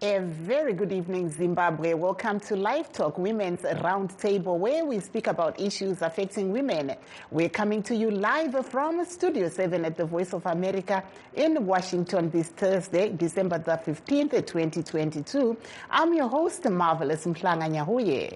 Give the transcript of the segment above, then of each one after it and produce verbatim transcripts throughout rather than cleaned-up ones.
A very good evening, Zimbabwe. Welcome to Live Talk, Women's Roundtable, where we speak about issues affecting women. We're coming to you live from Studio seven at the Voice of America in Washington this Thursday, December the fifteenth, twenty twenty-two. I'm your host, Marvelous Mhlanga Nyahuye.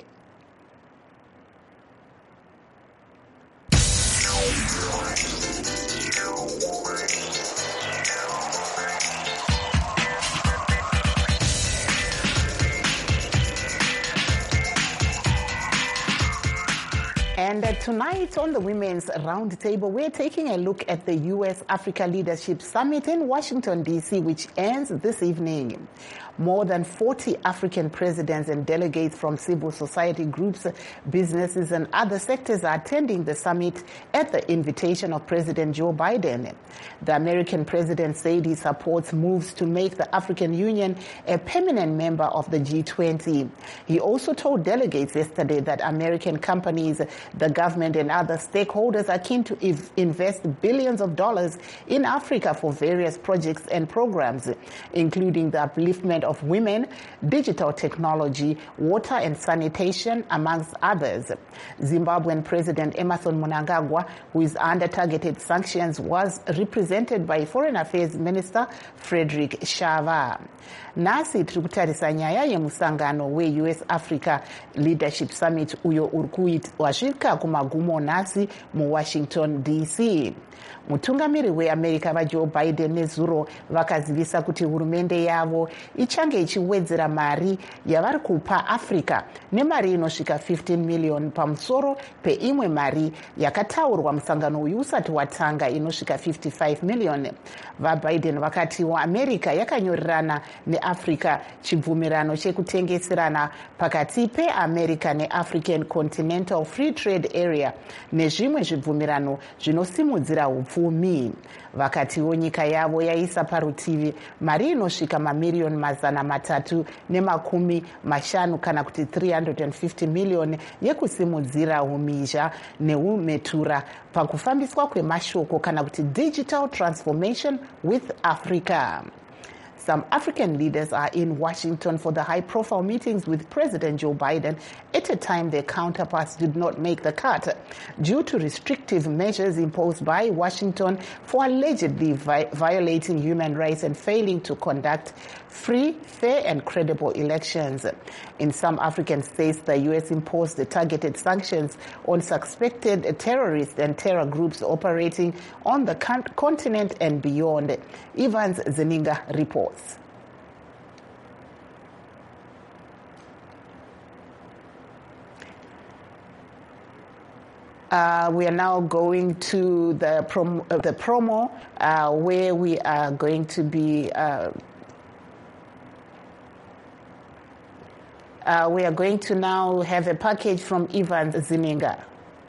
And uh, tonight on the Women's Roundtable, we're taking a look at the U S Africa Leadership Summit in Washington, D C, which ends this evening. More than forty African presidents and delegates from civil society groups, businesses, and other sectors are attending the summit at the invitation of President Joe Biden. The American president said he supports moves to make the African Union a permanent member of the G twenty. He also told delegates yesterday that American companies, the government, and other stakeholders are keen to invest billions of dollars in Africa for various projects and programs, including the upliftment of women, digital technology, water and sanitation, amongst others. Zimbabwean President Emmerson Mnangagwa, who is under targeted sanctions, was represented by Foreign Affairs Minister Frederick Shava. Nasi tiri kutarisa nyaya yemusangano we-U S Africa Leadership Summit uyo urikuit wasvika kumagumo nasi mu-Washington D C. Mutungamiri weAmerica vaJoe Biden nezuro vakazivisa kuti hurumende yavo ichange ichiwedzera mari yavari kupa Africa nemari inosvika fifteen million pamusoro peimwe mari yakataurwa musangano uyu usati watanga inosvika fifty-five million. VaBiden vakatiwo America yakanyorerana neAfrica chibvumirano chekutengeserana pakati peAmerica neAfrican Continental Free Trade Area nezvimwe zvibvumirano zvinosimudzira upfumi. Vakatiwo nyika yavo yaisa parutivi mari inosvika mamiriyoni mazana matatu nemakumi mashanu kana kuti three hundred fifty million yekusimudzira umhizha neumetura pakufambiswa kwemashoko kana kuti digital transformation with Africa. Some African leaders are in Washington for the high-profile meetings with President Joe Biden at a time their counterparts did not make the cut due to restrictive measures imposed by Washington for allegedly vi- violating human rights and failing to conduct free, fair, and credible elections. In some African states, the U S imposed the targeted sanctions on suspected terrorists and terror groups operating on the con- continent and beyond. Evans Zeninga reports. Uh, we are now going to the, prom- uh, the promo uh, where we are going to be uh, Uh, we are going to now have a package from Evans Zeninga.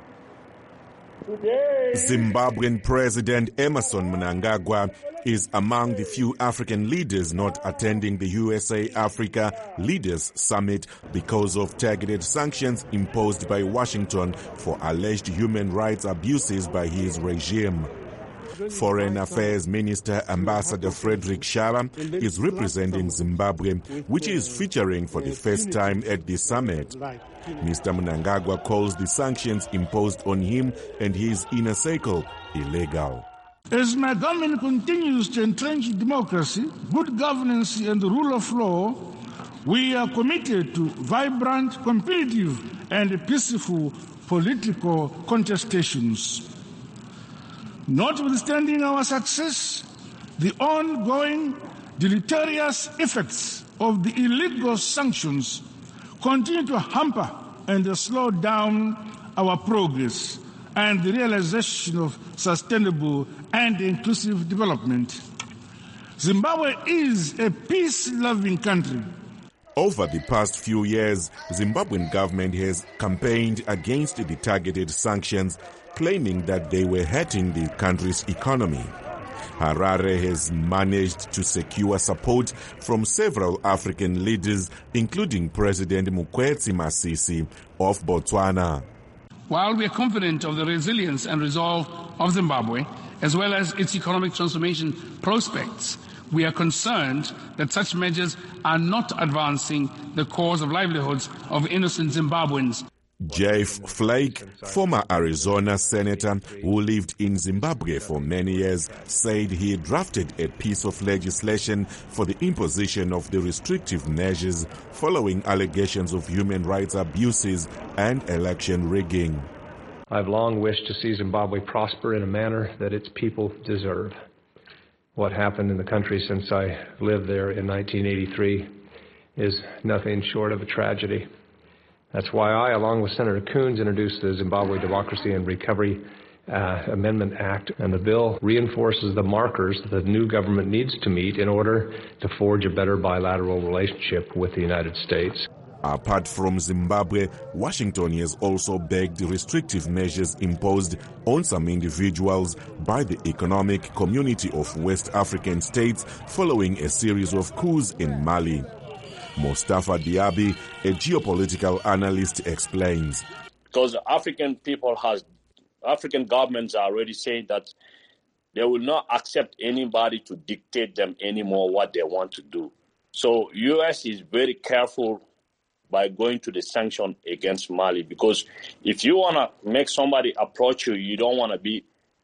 Zimbabwean President Emmerson Mnangagwa is among the few African leaders not attending the U S A Africa Leaders Summit because of targeted sanctions imposed by Washington for alleged human rights abuses by his regime. Foreign Affairs Minister Ambassador Frederick Shava is representing Zimbabwe, which is featuring for the first time at the summit. Mister Mnangagwa calls the sanctions imposed on him and his inner circle illegal. As my government continues to entrench democracy, good governance and the rule of law, we are committed to vibrant, competitive and peaceful political contestations. Notwithstanding our success, the ongoing deleterious effects of the illegal sanctions continue to hamper and slow down our progress and the realization of sustainable and inclusive development. Zimbabwe is a peace-loving country. Over the past few years, Zimbabwean government has campaigned against the targeted sanctions, claiming that they were hurting the country's economy. Harare has managed to secure support from several African leaders, including President Mokgweetsi Masisi of Botswana. While we are confident of the resilience and resolve of Zimbabwe, as well as its economic transformation prospects, we are concerned that such measures are not advancing the cause of livelihoods of innocent Zimbabweans. Jeff Flake, former Arizona senator who lived in Zimbabwe for many years, said he drafted a piece of legislation for the imposition of the restrictive measures following allegations of human rights abuses and election rigging. I've long wished to see Zimbabwe prosper in a manner that its people deserve. What happened in the country since I lived there in nineteen eighty-three is nothing short of a tragedy. That's why I, along with Senator Coons, introduced the Zimbabwe Democracy and Recovery uh, Amendment Act, and the bill reinforces the markers that the new government needs to meet in order to forge a better bilateral relationship with the United States. Apart from Zimbabwe, Washington has also begged restrictive measures imposed on some individuals by the Economic Community of West African States following a series of coups in Mali. Mustafa Diaby, a geopolitical analyst, explains. Because African people has, African governments are already saying that they will not accept anybody to dictate them anymore what they want to do. So U S is very careful by going to the sanction against Mali, because if you want to make somebody approach you, you don't want to be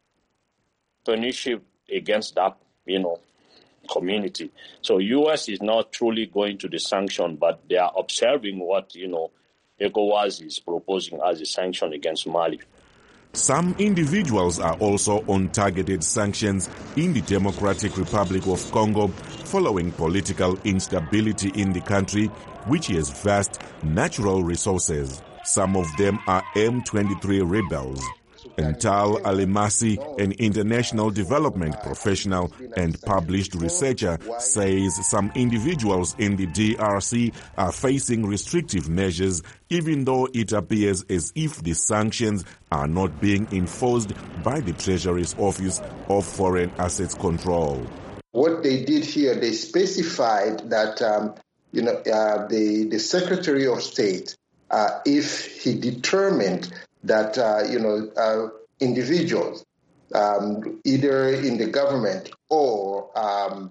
punitive against that, you know, community. So U S is not truly going to the sanction, but they are observing what, you know, ECOWAS is proposing as a sanction against Mali. Some individuals are also on targeted sanctions in the Democratic Republic of Congo following political instability in the country, which has vast natural resources. Some of them are M twenty-three rebels. Ental Alimasi, an international development professional and published researcher, says some individuals in the D R C are facing restrictive measures, even though it appears as if the sanctions are not being enforced by the Treasury's Office of Foreign Assets Control. What they did here, they specified that um, you know uh, the the Secretary of State, uh, if he determined that, uh, you know, uh, individuals, um, either in the government or um,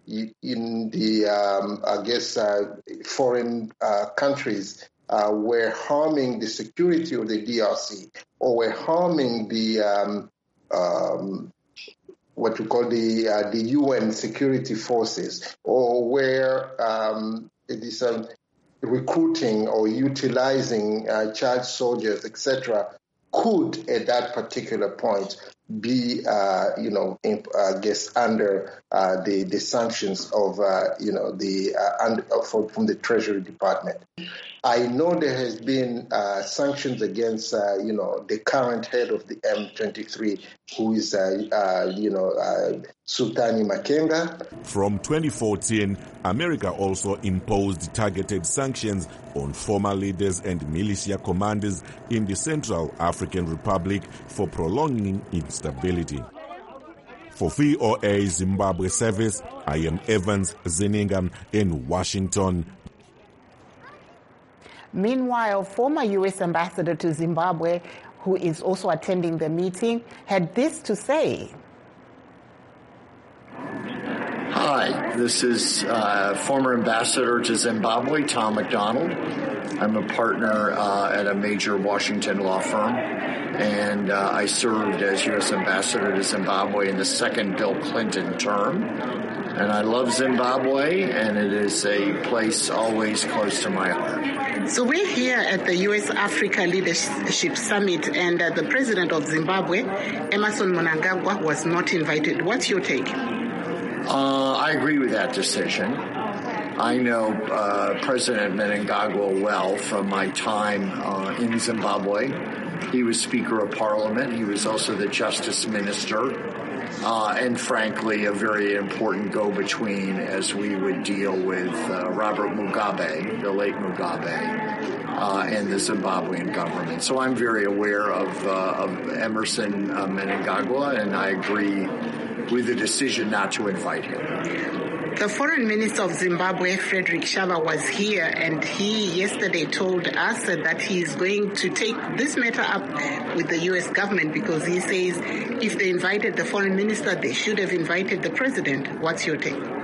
in the, um, I guess, uh, foreign uh, countries uh, were harming the security of the D R C or were harming the, um, um, what we call the, uh, the U N security forces, or where um, it is um, recruiting or utilizing uh, child soldiers, et cetera, could at that particular point be, uh, you know, imp- I guess under uh, the the sanctions of, uh, you know, the uh, under, for, from the Treasury Department. I know there has been uh, sanctions against, uh, you know, the current head of the M twenty-three, who is, uh, uh, you know, uh, Sultani Makenga. From twenty fourteen, America also imposed targeted sanctions on former leaders and militia commanders in the Central African Republic for prolonging instability. For V O A Zimbabwe Service, I am Evans Zinningham in Washington. Meanwhile, former U S ambassador to Zimbabwe, who is also attending the meeting, had this to say. Hi, this is uh, former ambassador to Zimbabwe, Tom McDonald. I'm a partner uh, at a major Washington law firm, and uh, I served as U S ambassador to Zimbabwe in the second Bill Clinton term. And I love Zimbabwe, and it is a place always close to my heart. So we're here at the U S Africa Leadership Summit, and uh, the president of Zimbabwe, Emmerson Mnangagwa, was not invited. What's your take? Uh, I agree with that decision. I know uh, President Mnangagwa well from my time uh, in Zimbabwe. He was Speaker of Parliament. He was also the Justice Minister. Uh, and frankly, a very important go-between as we would deal with uh, Robert Mugabe, the late Mugabe, uh, and the Zimbabwean government. So I'm very aware of, uh, of Emmerson uh, Mnangagwa, and I agree with the decision not to invite him. The foreign minister of Zimbabwe, Frederick Shava, was here, and he yesterday told us that he is going to take this matter up with the U S government, because he says if they invited the foreign minister, they should have invited the president. What's your take?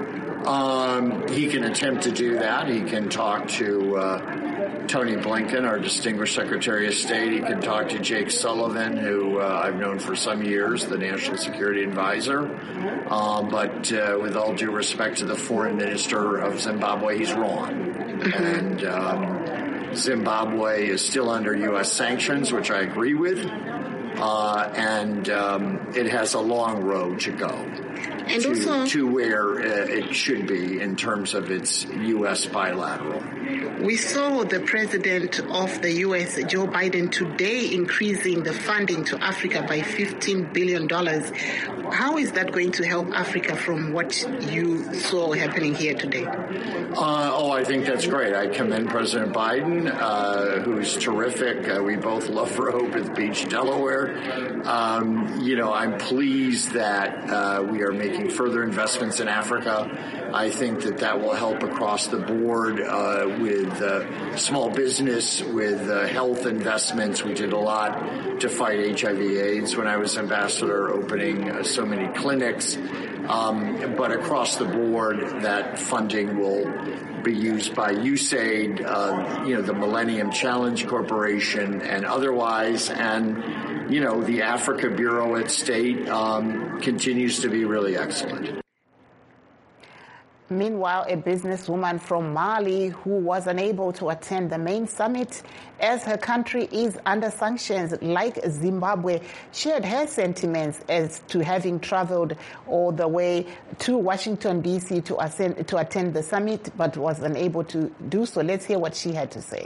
Um, he can attempt to do that. He can talk to uh, Tony Blinken, our distinguished Secretary of State. He can talk to Jake Sullivan, who uh, I've known for some years, the National Security Advisor. Uh, but uh, with all due respect to the Foreign Minister of Zimbabwe, he's wrong. And um, Zimbabwe is still under U S sanctions, which I agree with. Uh, and um, it has a long road to go and to, also, to where uh, it should be in terms of its U S bilateral. We saw the president of the U S, Joe Biden, today increasing the funding to Africa by fifteen billion dollars. How is that going to help Africa from what you saw happening here today? Uh, oh, I think that's great. I commend President Biden, uh, who's terrific. Uh, we both love Rehoboth Beach, Delaware. Um, you know, I'm pleased that uh, we are making further investments in Africa. I think that that will help across the board uh, with uh, small business, with uh, health investments. We did a lot to fight H I V AIDS when I was ambassador, opening uh, so many clinics. Um, but across the board, that funding will be used by U S A I D, uh, you know, the Millennium Challenge Corporation and otherwise. And, you know, the Africa Bureau at State um, continues to be really excellent. Meanwhile, a businesswoman from Mali who was unable to attend the main summit as her country is under sanctions like Zimbabwe shared her sentiments as to having traveled all the way to Washington, D C to, ascend, to attend the summit but was unable to do so. Let's hear what she had to say.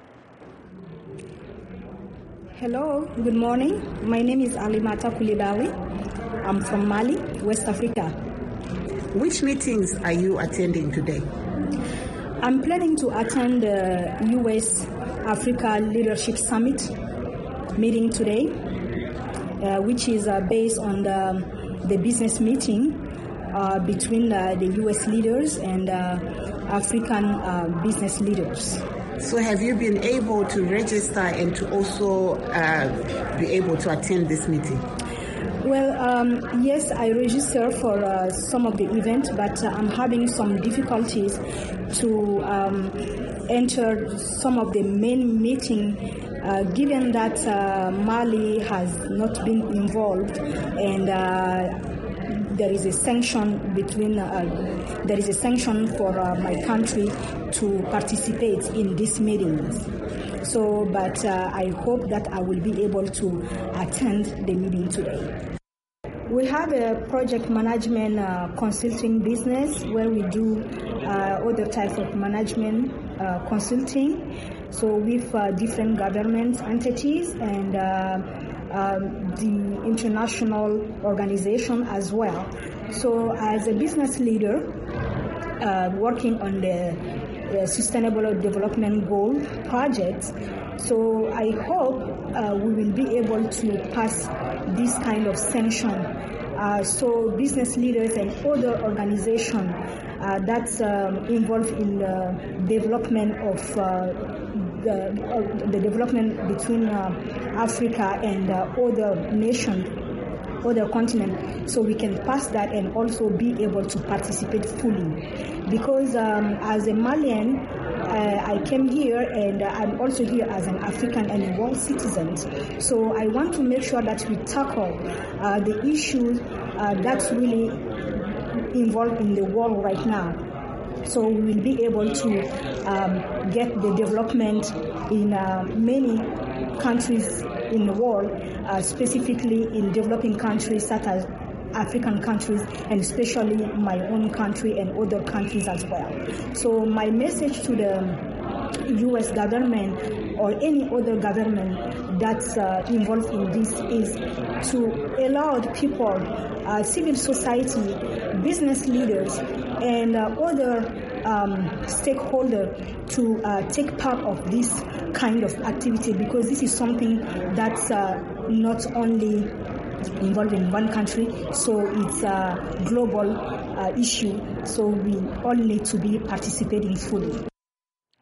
Hello, good morning. My name is Alimata Koulibaly. I'm from Mali, West Africa. Which meetings are you attending today? I'm planning to attend the U S Africa Leadership Summit meeting today, uh, which is uh, based on the, the business meeting uh, between uh, the U S leaders and uh, African uh, business leaders. So have you been able to register and to also uh, be able to attend this meeting? Well, um, yes, I registered for uh, some of the events, but uh, I'm having some difficulties to um, enter some of the main meeting, uh, given that uh, Mali has not been involved and uh, there is a sanction between, uh, there is a sanction for uh, my country to participate in these meetings. So, but uh, I hope that I will be able to attend the meeting today. We have a project management uh, consulting business where we do uh, other types of management uh, consulting, so with uh, different government entities and uh, um, the international organization as well. So as a business leader uh, working on the uh, Sustainable Development Goal project, so I hope uh, we will be able to pass this kind of sanction. Uh, so business leaders and other organizations uh, that's um, involved in the development of uh, the, uh, the development between uh, Africa and uh, other nations, other continents, so we can pass that and also be able to participate fully. Because um, as a Malian, uh, I came here and uh, I'm also here as an African and a world citizen. So I want to make sure that we tackle uh, the issues uh, that's really involved in the world right now. So we will be able to um, get the development in uh, many countries in the world, uh, specifically in developing countries such as African countries, and especially my own country and other countries as well. So my message to the U S government or any other government that's uh, involved in this is to allow people, uh, civil society, business leaders, and uh, other um, stakeholders to uh, take part of this kind of activity, because this is something that's uh, not only involved in one country, so it's a global uh, issue, so we all need to be participating fully.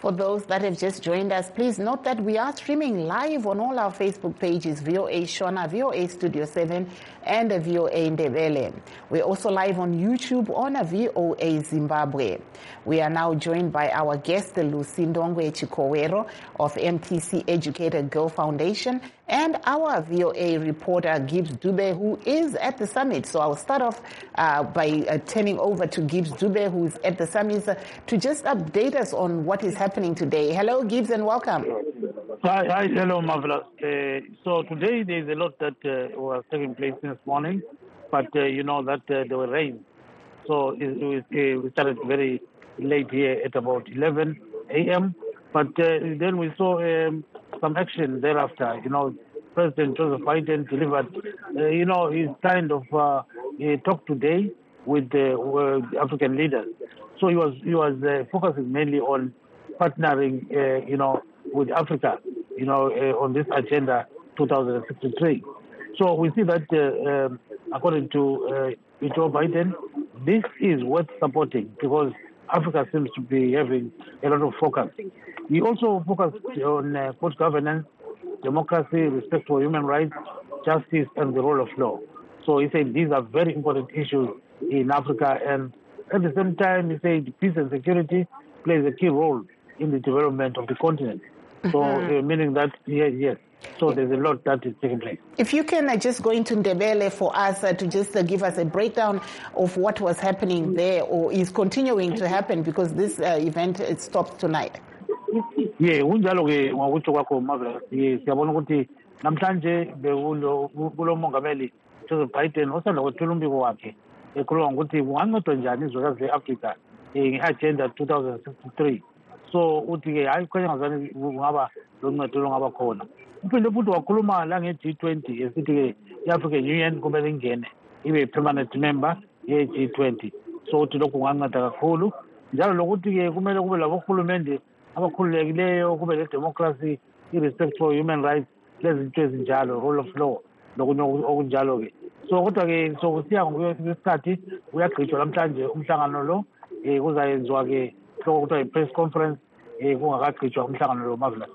For those that have just joined us, please note that we are streaming live on all our Facebook pages, V O A Shona, V O A Studio seven, and V O A Ndebele. We're also live on YouTube on V O A Zimbabwe. We are now joined by our guest, Lucy Ndongwe Chikowero of M T C Educated Girl Foundation, and our V O A reporter, Gibbs Dube, who is at the summit. So I'll start off uh, by uh, turning over to Gibbs Dube, who is at the summit, uh, to just update us on what is happening today. Hello, Gibbs, and welcome. Hi, hi hello, Marvelous. Uh, so today there's a lot that uh, was taking place this morning, but uh, you know that uh, there were rains. So it, it, it, we started very late here at about eleven a.m., but uh, then we saw um, some action thereafter. You know, President Joseph Biden delivered, uh, you know, his kind of uh, talk today with the uh, African leaders. So he was he was uh, focusing mainly on partnering, uh, you know, with Africa, you know, uh, on this agenda two thousand sixty-three. So we see that, uh, um, according to uh, Joe Biden, this is worth supporting because Africa seems to be having a lot of focus. He also focused on uh, good governance, democracy, respect for human rights, justice, and the rule of law. So he said these are very important issues in Africa, and at the same time, he said peace and security plays a key role in the development of the continent. So, uh, meaning that, yes, yes. So there's a lot that is taking place. If you can uh, just go into Ndebele for us uh, to just uh, give us a breakdown of what was happening there or is continuing to happen, because this uh, event it stops tonight. Yeah, unjalo ke ngakutho kwakho Marvelous. Yes, siyabona ukuthi namhlanje bekulo kulo mongameli Joseph Biden osanda kwethula umbiko wakhe ekhuluma ukuthi kungancedwa njani izwekazi le-Africa nge-agenda two thousand sixty-three. So uthi ke hayi khanya ngazani kungaba loncedo longaba khona. Uphinde futhi wakhuluma la nge-G twenty esithi ke i-African Union kumele ingene ibe permanent member ye-G twenty. So uthi lokhu kunganceda kakhulu njalo lokuthi ke kumele kube labohulumende abakhululekileyo, kube le-democracy, i-respect for human rights, lezinto ezinjalo, rule of law lokunye okunjalo ke. So kodwa ke so kusiya ngokwesikhathi uyagqitshwa namhlanje umhlangano lo eh kuzayenziwa ke kuthiwa i-press conference eh kungakagqitshwa umhlangano lo Marvelous.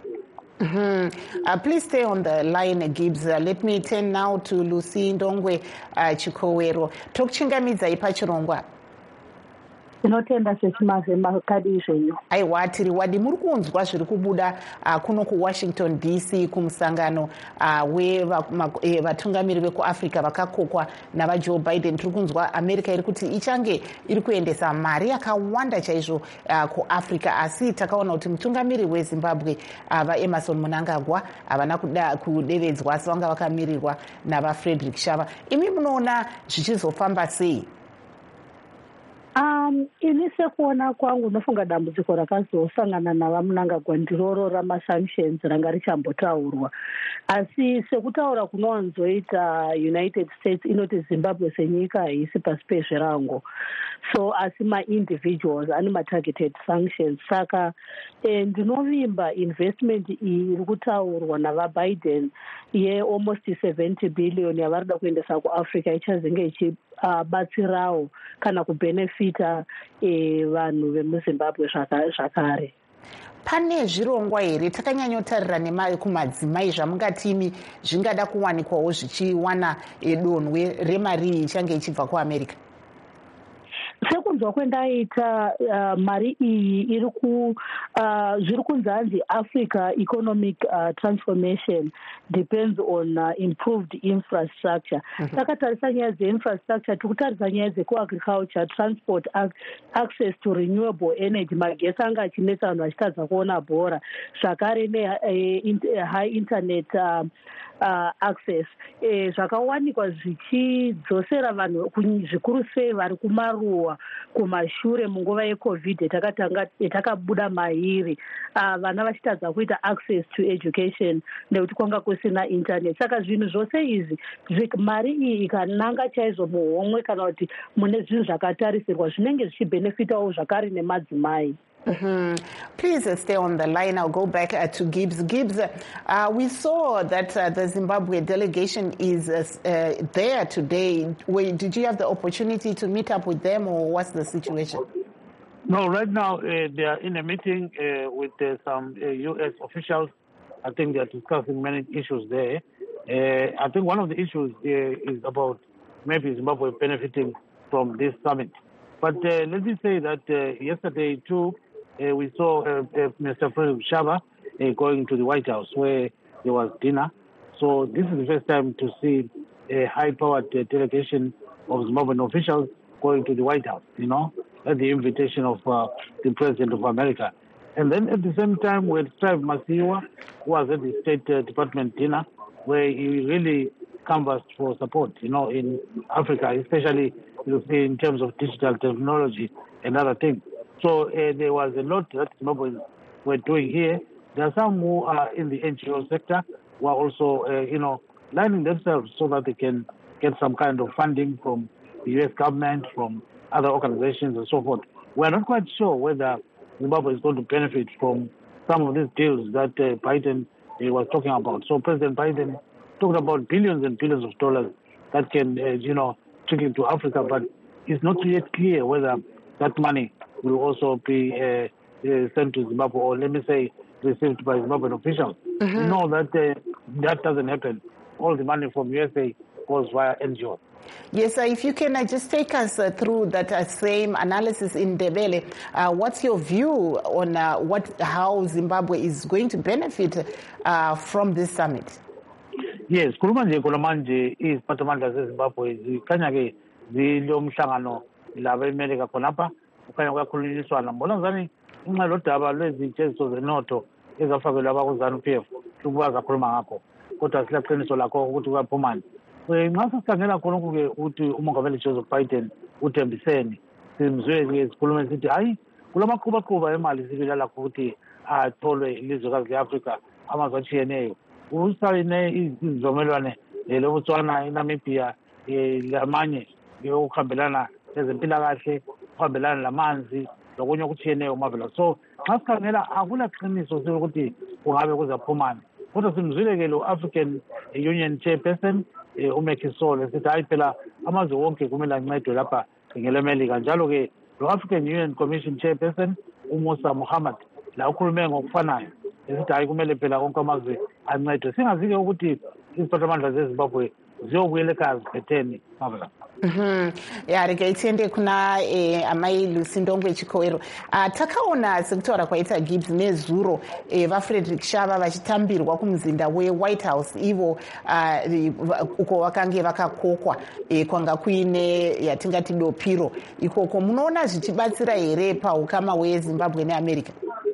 Mm-hmm. Uh, please stay on the line, Gibbs. Uh, let me turn now to Lucy Ndongwe uh, Chikowero. Tokuchingamidza ipachirongwa. Tinotenda sechimaze makadi izvenyu. Aiwa tiri wadi muri kunzwa zviri kubuda uh, kuno kuWashington D C kumusangano uh, wevatungamiri uh, vekuAfrica vakakokwa navaJoe Biden. Tiri kunzwa America iri kuti ichange iri kuendesa mari yakawanda chaizvo uh, kuAfrica, asi takaona kuti mutungamiri weZimbabwe uh, vaEmerson Mnangagwa havana kuda kudevedzwa asi vanga vakamirirwa navaFrederick Shava. Imi munoona zvichizofamba sei? Um, ini sekuona kwangu nofunga dambudziko rakazosangana navaMnangagwa ndiroro ramasanctions ranga richambotaurwa, asi sekutaura kunowanzoita United States inoti Zimbabwe senyika haisi pasi pezverango, so asi ma-individuals ane ma-targeted sanctions. Saka eh, ndinovimba investment iyi iri kutaurwa navaBiden ye almost seventy billion yavari da kuendesa kuAfrica ichazenge ichibatsirawo uh, kana kubenefita eh, vanhu vemuZimbabwe zvakare. Pane zvirongwa here takanyanyotarira nemari kumadzimai zvamungatimi zvingada kuwanikwawo zvichiwana donhwe remari ichange ichibva kuAmerica? Sekunzwa kwendaita uh, mari iyi iri ku uh, zviri kunzanzi Africa economic uh, transformation depends on uh, improved infrastructure. Mm-hmm. Takatarisa nyaya dzeinfrastructure, tikutarisa nyaya dzekuagriculture, transport, ac access to renewable energy, magesi anga achinetsa vanhu vachitadza kuona bhora, zvakare ne-high uh, internet uh, uh, access. Eh, zvakawanikwa zvichidzosera vanhu zvikuru sei vari kumaruwa kumashure munguva yeCovid yatakabuda mairi, uh, vana vachitadza kuita access to education nekuti kwanga kusina internet. Saka zvinhu zvose izvi mari iyi ikananga chaizvo muhomwe kana kuti mune zvinhu zvakatarisirwa zvinenge zvichibenefitawo zvakare nemadzimai. Mm-hmm. Please uh, stay on the line. I'll go back uh, to Gibbs. Gibbs, uh, we saw that uh, the Zimbabwe delegation is uh, uh, there today. Wait, did you have the opportunity to meet up with them, or what's the situation? No, right now uh, they are in a meeting uh, with uh, some uh, U S officials. I think they are discussing many issues there. Uh, I think one of the issues uh, is about maybe Zimbabwe benefiting from this summit. But uh, let me say that uh, yesterday, too, uh, we saw uh, uh, Mister Frederick Shaba uh, going to the White House where there was dinner. So this is the first time to see a high-powered uh, delegation of Zimbabwean officials going to the White House, you know, at the invitation of uh, the President of America. And then at the same time, we had Strive Masiyiwa, who was at the State uh, Department dinner, where he really canvassed for support, you know, in Africa, especially in terms of digital technology and other things. So uh, there was a lot that Zimbabweans were doing here. There are some who are in the N G O sector who are also, uh, you know, lining themselves so that they can get some kind of funding from the U S government, from other organizations and so forth. We're not quite sure whether Zimbabwe is going to benefit from some of these deals that uh, Biden uh, was talking about. So President Biden talked about billions and billions of dollars that can, uh, you know, trickle to Africa, but it's not yet clear whether that money will also be uh, uh, sent to Zimbabwe, or let me say, received by Zimbabwean officials. Mm-hmm. You know that uh, that doesn't happen. All the money from U S A goes via N G O. Yes, uh, if you can uh, just take us uh, through that uh, same analysis in Ndebele. Uh, what's your view on uh, what how Zimbabwe is going to benefit uh, from this summit? Yes, khuluma nje khona manje iziphathamandla zeZimbabwe zikhanya ke zilo mhlangano laba eMelika khonapha ukhanya kuyakhulunyiswana mbona ngani inxa lodaba lwezintsheziso zenotho ezafakelwa abakuZANU-P F ukuba zakhuluma ngakho kodwa silaqiniso lakho ukuthi kuyaphumani. Nxa sikhangela khonokho-ke ukuthi umongameli Joseph Biden uthembisene simzwe-ke sikhulume sithi hayi kulamaqhubaqhuba emali sibila lakho ukuthi atholwe ilizwekazi le-Afrika amazwe atshiyeneyo. Usayine izivumelwano leBotswana, iNamibia, lamanye yokuhambelana lezempilakahle, ukuhambelana lamanzi lokunye okutshiyeneyo umavela. So nxa sikhangela akulaqiniso sokuthi kungabe kuzaphumani. Kodwa simzwile-ke lo African Union Chairperson uMacky sithi hayi phela amazwe wonke kumele ancedwe lapha ngeleMelika. Njalo-ke lo African Union Commission Chairperson uMusa Muhammad la ukhulume ngokufanayo esithi hayi kumele phela konke amazwe ancedwe. Singazi-ke ukuthi iziphathamandla zeZimbabwe ziyobuyela ekhaya ziphetheni mavela. Mhm. Ya rega tiende kuna eh, amai Lusindongwe Chikoero. Uh, takaona sekutaura kwaita Gibbs nezuro eh, vaFrederick Shaba vachitambirwa kumzinda weWhite House ivo uh, uko vakange vakakokwa eh, kwanga kuine yatingati dopiro ikoko munoona zvichibatsira here paukama hweZimbabwe neAmerica?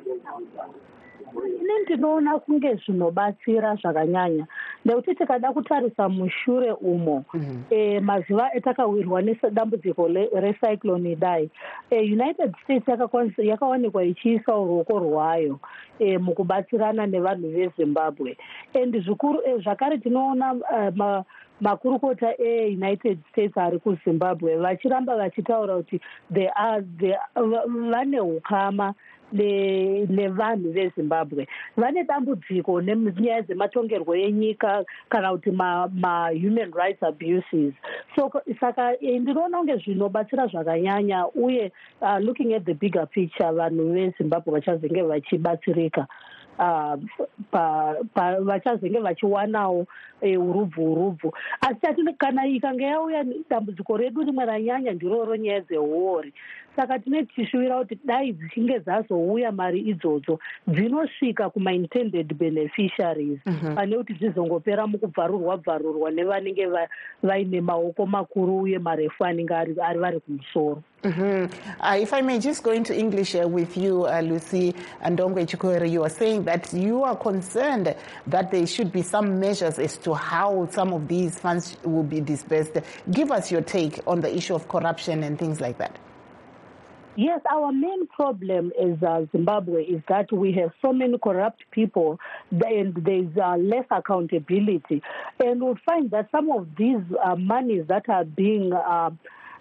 Ndinoona kunge zvinobatsira zvakanyanya nekuti tikada kutarisa mushure umo mm-hmm. e, mazuva etakawirwa nedambudziko recyclone Idai, e, United States yakawanikwa ichiisa ruoko rwayo e, mukubatsirana nevanhu veZimbabwe. And zvikuru e, zvakare tinoona uh, ma, makurukota eUnited States ari kuZimbabwe vachiramba vachitaura kuti vane ukama nevanhu veZimbabwe, vane dambudziko nenyaya dzematongerwo enyika kana kuti ma-human rights abuses. So saka ndinoona kunge zvinobatsira zvakanyanya uye uh, looking at the bigger picture vanhu veZimbabwe vachazenge vachibatsirika. Uh, vachazenge vachiwanawo urubvu urubvu asi tati kana ikange yauya dambudziko redu rimwe ranyanya ndiroro nyaya dzeuori. Saka tine tichishuvira kuti dai dzichinge dzazouya mari idzodzo dzinosvika kuma-intended beneficiaries pane kuti dzizongopera mukubvarurwa bvarurwa nevanenge vaine maoko makuru uye marefu anenge ari vari kumusoro. Mm-hmm. Uh, if I may just go into English uh, with you, uh, Lucy Ndongwe Chikoero, you are saying that you are concerned that there should be some measures as to how some of these funds will be dispersed. Give us your take on the issue of corruption and things like that. Yes, our main problem is uh, Zimbabwe is that we have so many corrupt people and there's uh, less accountability. And we'll find that some of these uh, monies that are being uh,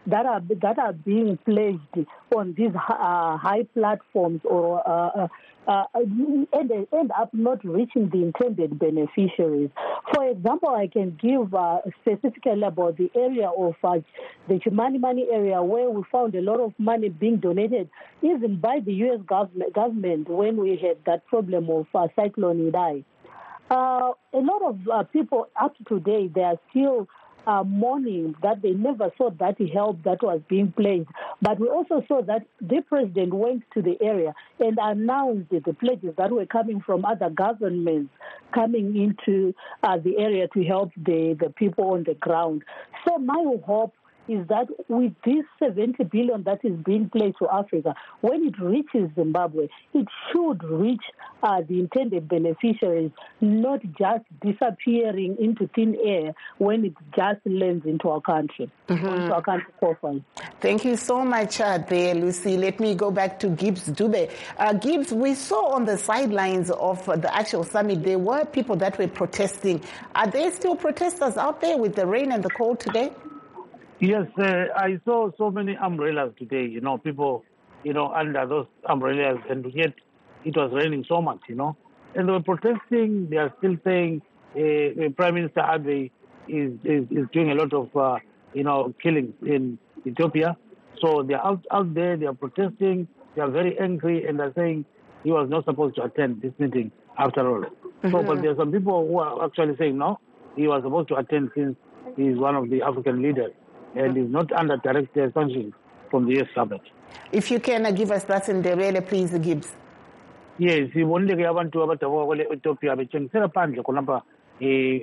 that are that are being placed on these uh, high platforms or uh, uh, uh, end, end up not reaching the intended beneficiaries. For example, I can give uh, specifically about the area of uh, the Chimanimani area where we found a lot of money being donated, even by the U S government, government when we had that problem of uh, Cyclone Idai. Uh, a lot of uh, people up to today, they are still uh, mourning that they never saw that help that was being placed. But we also saw that the president went to the area and announced the pledges that were coming from other governments coming into uh, the area to help the, the people on the ground. So my hope is that with this seventy billion that is being placed to Africa, when it reaches Zimbabwe, it should reach uh, the intended beneficiaries, not just disappearing into thin air when it just lands into our country, mm-hmm. into our country coffers. Thank you so much uh, there, Lucy. Let me go back to Gibbs Dube. Uh, Gibbs, we saw on the sidelines of uh, the actual summit, there were people that were protesting. Are there still protesters out there with the rain and the cold today? Yes, uh, I saw so many umbrellas today, you know, people, you know, under those umbrellas, and yet it was raining so much, you know. And they were protesting. They are still saying uh, Prime Minister Abiy is, is, is doing a lot of, uh, you know, killings in Ethiopia. So they are out, out there, they are protesting, they are very angry, and they're saying he was not supposed to attend this meeting after all. Mm-hmm. So, but there are some people who are actually saying, no, he was supposed to attend since he is one of the African leaders and is not under direct sanctions from the U S government. If you can uh, give us that in Ndebele, please, Gibbs. Yes, we want to get abantu abatawole Ethiopia bechengisela phandle khonapha eh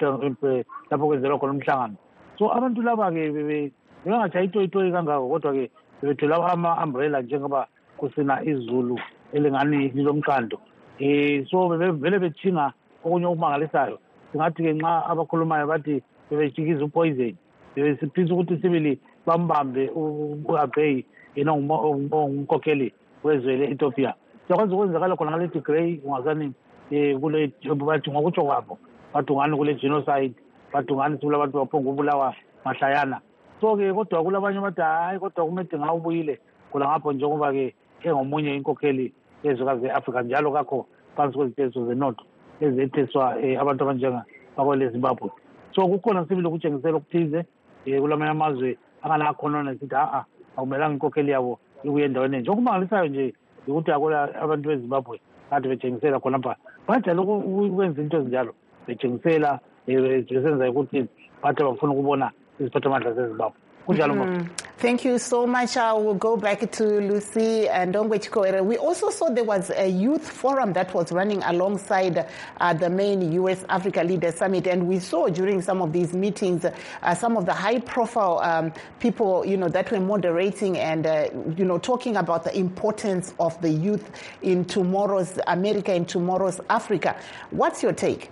lapho kwenzela khona umhlangano. So abantu laba ke bengachaito itoyi kangako kodwa ke bethula ama umbrella njengoba kusina izulu elingani lomkando. Eh so vele bechinga okunye okumangalisayo. Singathi ke nxa abakhulumayo bathi bebejikiza upoison. Siphiza ukuthi sibili bambambe uAbey yena ungumkhokheli wezwe le-Ethiopia. Siyakwazi ukwenzakala khona ngale Tigray ungazani um kule bathi ngokutsho kwabo bathi ungani kule genocide bathi ungani sibula abantu baphonga ubulawa mahlayana. So-ke kodwa kulabanye bathi hayi kodwa kumede ngawubuyile kula ngapho njengoba-ke engomunye inkokheli yezwekazi e-Afrika njalo kakho phansi kwezitezo zenotho ezetheswa abantu abanjenga bakwele Zimbabwe. So kukhona sibili ukutshengisela okuthize kulamanye amazwe anganakhona sithi a akumelanga inkokheli yabo ibuye endaweni enje. Okumangalisayo nje ukuthi akola abantu beZimbabwe kade betshengisela khonapha bajala ukwenza into ezinjalo betshengisela besenza ukuthi bathi bafuna ukubona iziphathamandla zeZimbabwe. Mm-hmm. Thank you so much. I will go back to Lucy and Ndongwe Chikore. We also saw there was a youth forum that was running alongside uh, the main U S Africa Leaders Summit, and we saw during some of these meetings uh, some of the high-profile um, people, you know, that were moderating and uh, you know, talking about the importance of the youth in tomorrow's America, in tomorrow's Africa. What's your take?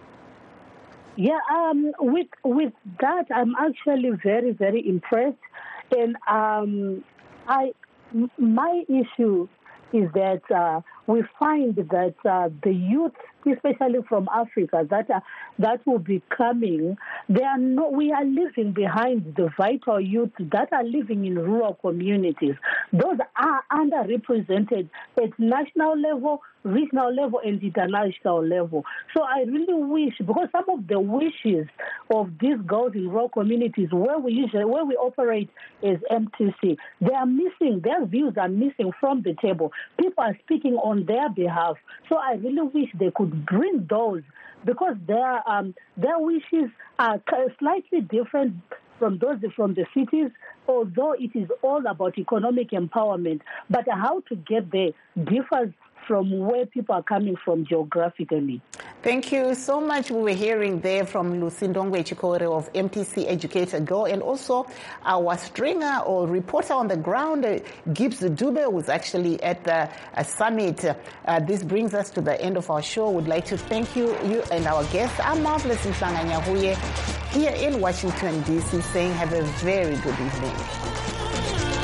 Yeah, um, with with that, I'm actually very, very impressed. And um, I, my issue is that uh, we find that uh, the youth, especially from Africa, that uh, that will be coming, they are not, we are leaving behind the vital youth that are living in rural communities. Those are underrepresented at national level, regional level, and international level. So I really wish, because some of the wishes of these girls in rural communities where we usually, where we operate as M T C, they are missing, their views are missing from the table. People are speaking on their behalf. So I really wish they could bring those, because their um, their wishes are slightly different from those from the cities, although it is all about economic empowerment. But how to get there differs from where people are coming from geographically. Thank you so much. We were hearing there from Lucy Ndongwe Chikore of M T C Educator Go, and also our stringer or reporter on the ground, uh, Gibbs Dube, was actually at the uh, summit. Uh, this brings us to the end of our show. We'd like to thank you, you and our guests. I'm Marvelous Mhlanga here in Washington, D C, saying have a very good evening.